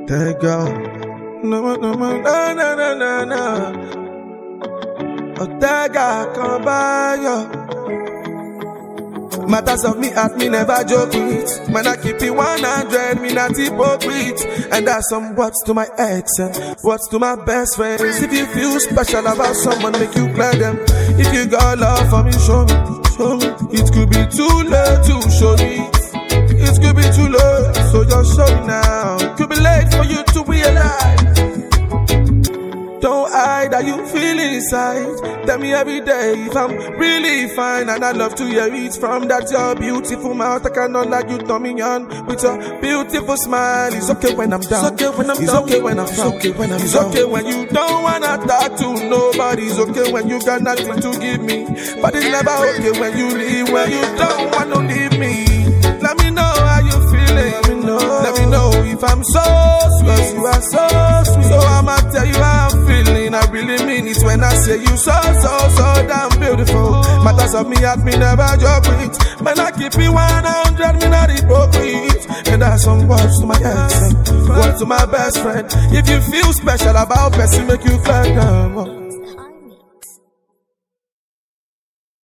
Thank God. No. Oh, thank God, come by you. Matters of me at me never joke with. Man, I keep it 100, me not hypocrite. And that's some words to my ex and words to my best friends. If you feel special about someone, make you clear them. If you got love for me, show me, show me. It could be too late to show me. It could be too late, so just show me now. It could be late for you to realize. Don't hide that you feel inside. Tell me every day if I'm really fine. And I love to hear it from that your beautiful mouth. I cannot let you turn me on with your beautiful smile. It's okay when I'm down. It's okay when I'm down. It's okay when I'm down. It's okay when I'm down. It's okay when you don't wanna talk to nobody. It's okay when you got nothing to give me. But it's never okay when you leave, when you don't wanna leave me. Let me know how you feeling. Let me know if I'm so sweet. You are so sweet. So I'ma tell you how I'm feeling. I really mean it when I say you so damn beautiful. Matters of me at me never joke with. Man, I keep it 100, me not hypocrite. And that's some words to my ex, words to my best friend. If you feel special about person, make you clear them.